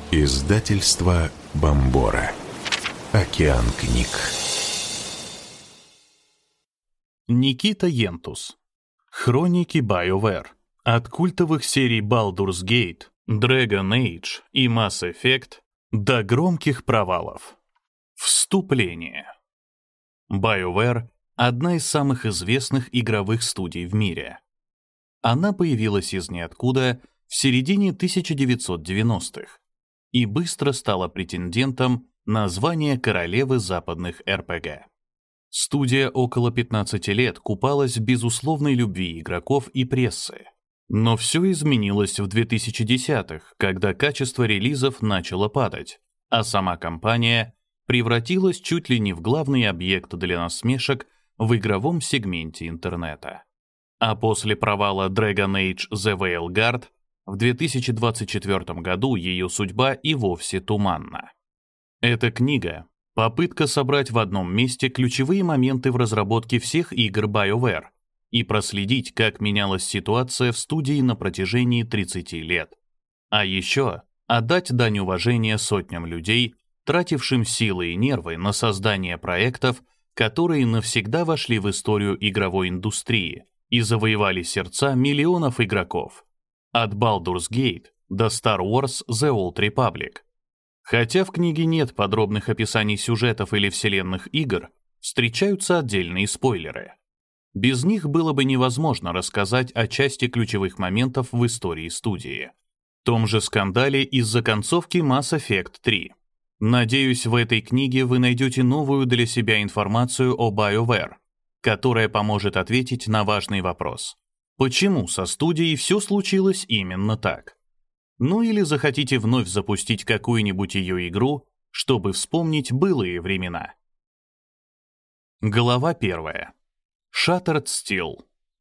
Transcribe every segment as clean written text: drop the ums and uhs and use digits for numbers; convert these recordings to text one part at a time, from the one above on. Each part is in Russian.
Издательство Бомбора. Океан книг. Никита Ентус. Хроники BioWare. От культовых серий Baldur's Gate, Dragon Age и Mass Effect до громких провалов. Вступление. BioWare — одна из самых известных игровых студий в мире. Она появилась из ниоткуда в середине 1990-х и быстро стала претендентом на звание королевы западных РПГ. Студия около 15 лет купалась в безусловной любви игроков и прессы. Но все изменилось в 2010-х, когда качество релизов начало падать, а сама компания превратилась чуть ли не в главный объект для насмешек в игровом сегменте интернета. А после провала Dragon Age The Veilguard в 2024 году ее судьба и вовсе туманна. Эта книга — попытка собрать в одном месте ключевые моменты в разработке всех игр BioWare и проследить, как менялась ситуация в студии на протяжении 30 лет. А еще отдать дань уважения сотням людей, тратившим силы и нервы на создание проектов, которые навсегда вошли в историю игровой индустрии и завоевали сердца миллионов игроков. От Baldur's Gate до Star Wars The Old Republic. Хотя в книге нет подробных описаний сюжетов или вселенных игр, встречаются отдельные спойлеры. Без них было бы невозможно рассказать о части ключевых моментов в истории студии. В том же скандале из-за концовки Mass Effect 3. Надеюсь, в этой книге вы найдете новую для себя информацию о BioWare, которая поможет ответить на важный вопрос. Почему со студией все случилось именно так? Ну или захотите вновь запустить какую-нибудь ее игру, чтобы вспомнить былые времена. Глава 1. Shattered Steel.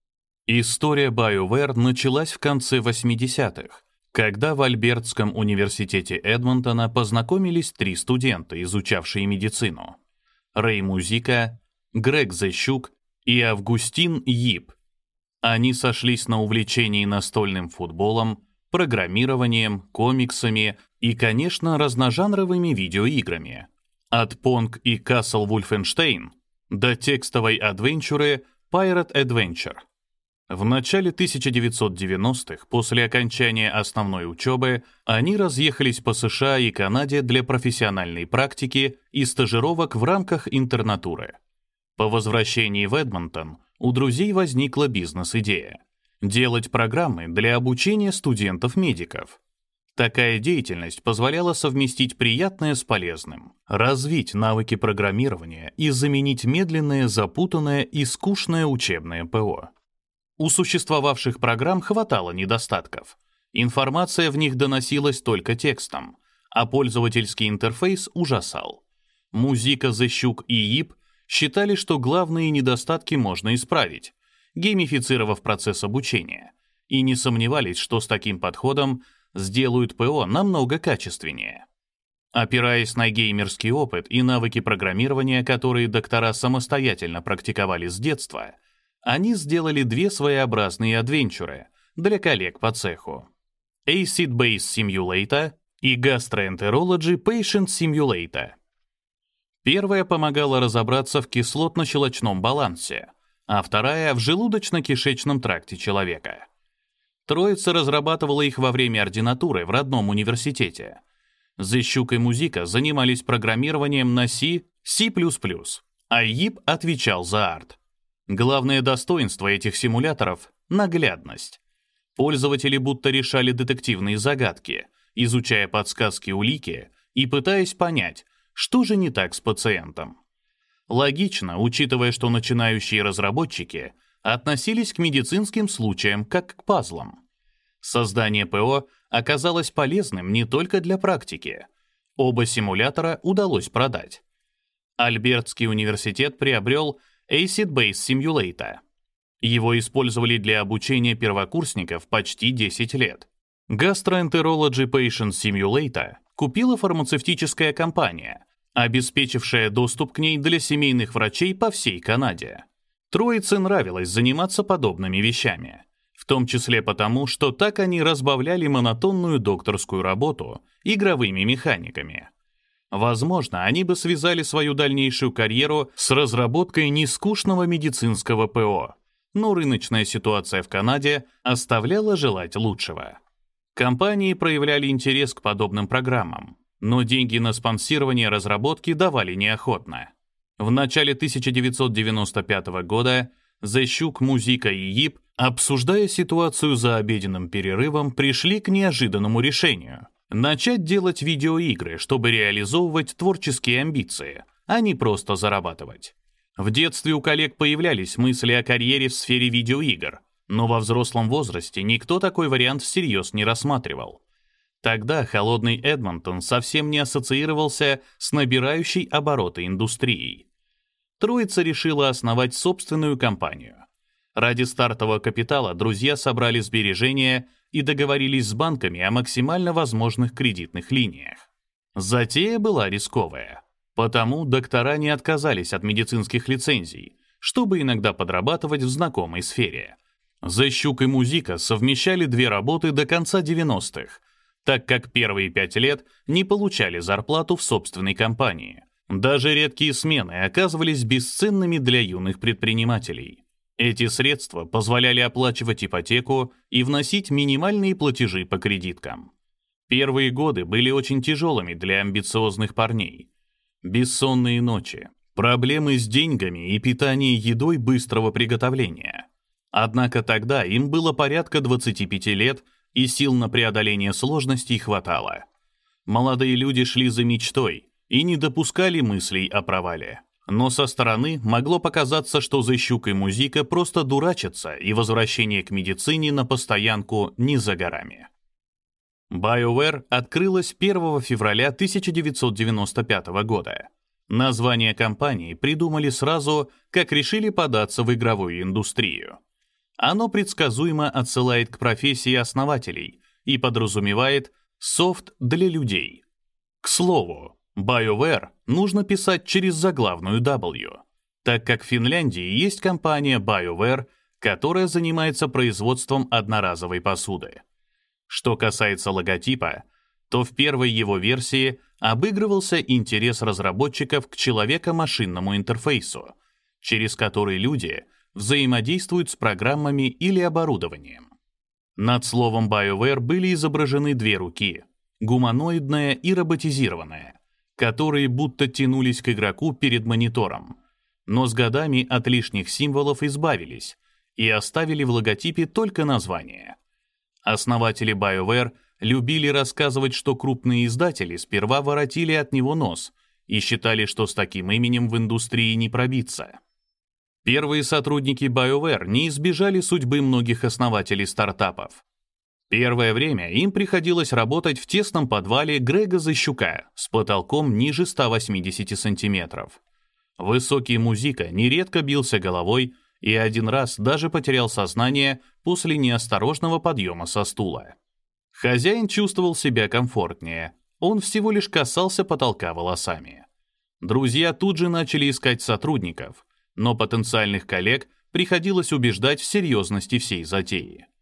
История BioWare началась в конце 80-х, когда в Альбертском университете Эдмонтона познакомились три студента, изучавшие медицину: Рэй Музика, Грег Зещук и Августин Йип. Они сошлись на увлечении настольным футболом, программированием, комиксами и, конечно, разножанровыми видеоиграми. От Pong и Castle Wolfenstein до текстовой адвенчуры Pirate Adventure. В начале 1990-х, после окончания основной учебы, они разъехались по США и Канаде для профессиональной практики и стажировок в рамках интернатуры. По возвращении в Эдмонтон у друзей возникла бизнес-идея — делать программы для обучения студентов-медиков. Такая деятельность позволяла совместить приятное с полезным, развить навыки программирования и заменить медленное, запутанное и скучное учебное ПО. У существовавших программ хватало недостатков. Информация в них доносилась только текстом, а пользовательский интерфейс ужасал. Музика, Зещук и Йип считали, что главные недостатки можно исправить, геймифицировав процесс обучения, и не сомневались, что с таким подходом сделают ПО намного качественнее. Опираясь на геймерский опыт и навыки программирования, которые доктора самостоятельно практиковали с детства, они сделали две своеобразные адвенчуры для коллег по цеху: Acid Base Simulator и Gastroenterology Patient Simulator. Первая помогала разобраться в кислотно-щелочном балансе, а вторая — в желудочно-кишечном тракте человека. Троица разрабатывала их во время ординатуры в родном университете. Зещук и Музика занимались программированием на C, C++, а Йип отвечал за арт. Главное достоинство этих симуляторов — наглядность. Пользователи будто решали детективные загадки, изучая подсказки, улики и пытаясь понять, что же не так с пациентом. Логично, учитывая, что начинающие разработчики относились к медицинским случаям как к пазлам. Создание ПО оказалось полезным не только для практики. Оба симулятора удалось продать. Альбертский университет приобрел Acid Base Simulator. Его использовали для обучения первокурсников почти 10 лет. Gastroenterology Patient Simulator купила фармацевтическая компания, обеспечившая доступ к ней для семейных врачей по всей Канаде. Троице нравилось заниматься подобными вещами. В том числе потому, что так они разбавляли монотонную докторскую работу игровыми механиками. Возможно, они бы связали свою дальнейшую карьеру с разработкой нескучного медицинского ПО, но рыночная ситуация в Канаде оставляла желать лучшего. Компании проявляли интерес к подобным программам, но деньги на спонсирование разработки давали неохотно. В начале 1995 года Защук, Музика и ИИП, обсуждая ситуацию за обеденным перерывом, пришли к неожиданному решению — начать делать видеоигры, чтобы реализовывать творческие амбиции, а не просто зарабатывать. В детстве у коллег появлялись мысли о карьере в сфере видеоигр, но во взрослом возрасте никто такой вариант всерьез не рассматривал. Тогда холодный Эдмонтон совсем не ассоциировался с набирающей обороты индустрией. Троица решила основать собственную компанию. Ради стартового капитала друзья собрали сбережения и договорились с банками о максимально возможных кредитных линиях. Затея была рисковая, потому доктора не отказались от медицинских лицензий, чтобы иногда подрабатывать в знакомой сфере. Защук и Музика совмещали две работы до конца 90-х, так как первые 5 лет не получали зарплату в собственной компании. Даже редкие смены оказывались бесценными для юных предпринимателей. Эти средства позволяли оплачивать ипотеку и вносить минимальные платежи по кредиткам. Первые годы были очень тяжелыми для амбициозных парней. Бессонные ночи, проблемы с деньгами и питание едой быстрого приготовления. Однако тогда им было порядка 25 лет, и сил на преодоление сложностей хватало. Молодые люди шли за мечтой и не допускали мыслей о провале. Но со стороны могло показаться, что Защук и Музика просто дурачатся, и возвращение к медицине на постоянку не за горами. BioWare открылась 1 февраля 1995 года. Название компании придумали сразу, как решили податься в игровую индустрию. Оно предсказуемо отсылает к профессии основателей и подразумевает софт для людей. К слову, BioWare нужно писать через заглавную W, так как в Финляндии есть компания BioWare, которая занимается производством одноразовой посуды. Что касается логотипа, то в первой его версии обыгрывался интерес разработчиков к человеко-машинному интерфейсу, через который люди взаимодействуют с программами или оборудованием. Над словом BioWare были изображены две руки, гуманоидная и роботизированная, которые будто тянулись к игроку перед монитором, но с годами от лишних символов избавились и оставили в логотипе только название. Основатели BioWare любили рассказывать, что крупные издатели сперва воротили от него нос и считали, что с таким именем в индустрии не пробиться. Первые сотрудники BioWare не избежали судьбы многих основателей стартапов. Первое время им приходилось работать в тесном подвале Грега Защука с потолком ниже 180 сантиметров. Высокий Музика нередко бился головой и один раз даже потерял сознание после неосторожного подъема со стула. Хозяин чувствовал себя комфортнее, он всего лишь касался потолка волосами. Друзья тут же начали искать сотрудников, но потенциальных коллег приходилось убеждать в серьезности всей затеи.